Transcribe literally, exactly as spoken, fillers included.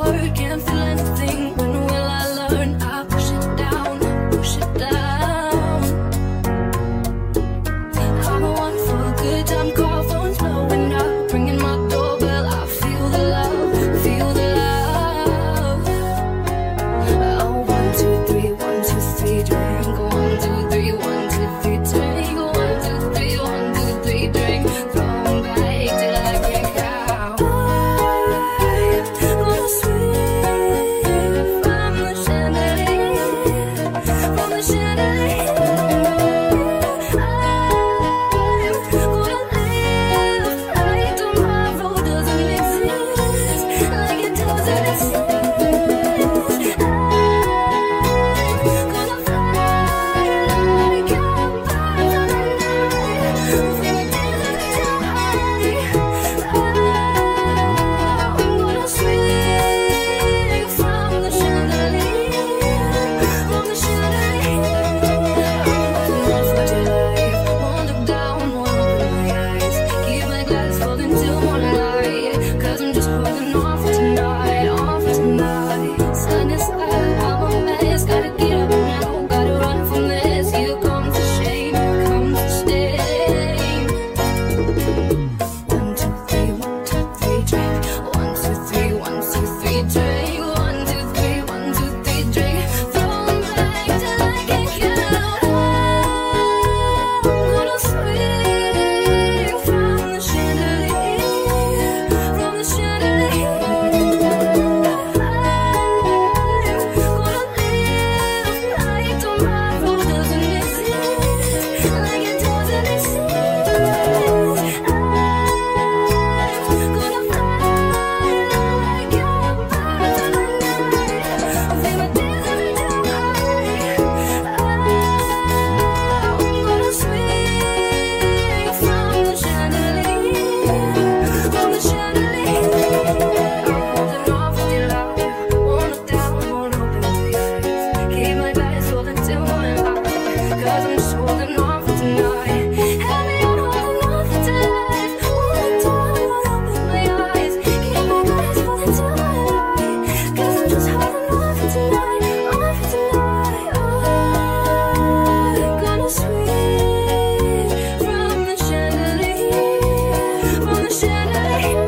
hurt, can't feel anything. When will I learn? I push it down, push it down. I'm the one for a good time call, phone's blowing up, ringing my doorbell. I feel the love, feel the love. Oh, one, two, three, one, two, three, drink. One, two, three, one, two, three, drink. One, two, three, one, two, three, drink. Throw 'em back till I can't count. I'm gonna swing from the chandelier, from the chandelier. I'm gonna live like tomorrow doesn't exist, like it doesn't exist. Chandelier, from the chandelier.